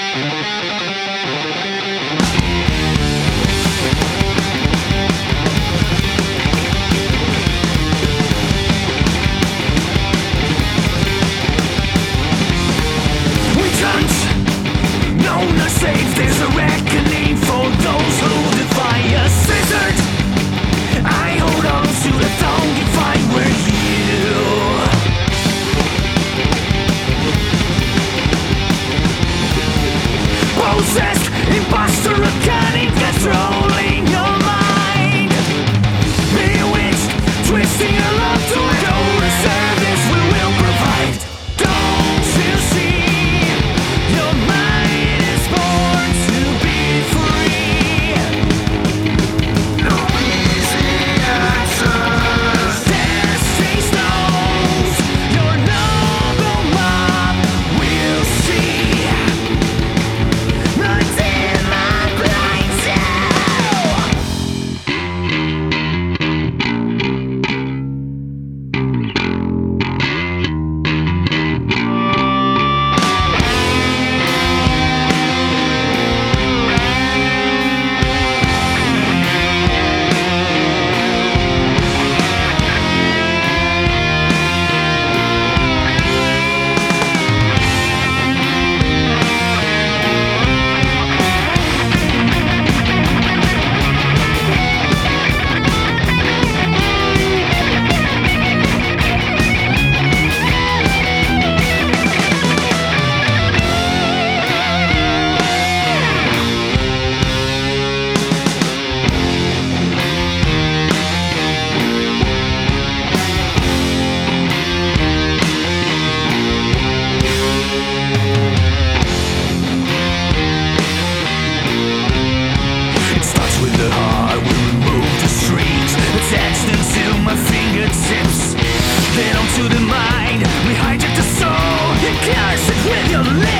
There's a reckoning for those who defy us. Scissored, I hold on to the thong if I were you. Possessed, imposter of cunning, controlling your mind. Bewitched, twisting your love to go to service we will provide. Don't you see? Your mind is born to be free. No easy answers. Destiny stones. Your noble mob will see. Until my blind fingertips, then onto the mind. We hijack the soul, you curse it with your lips.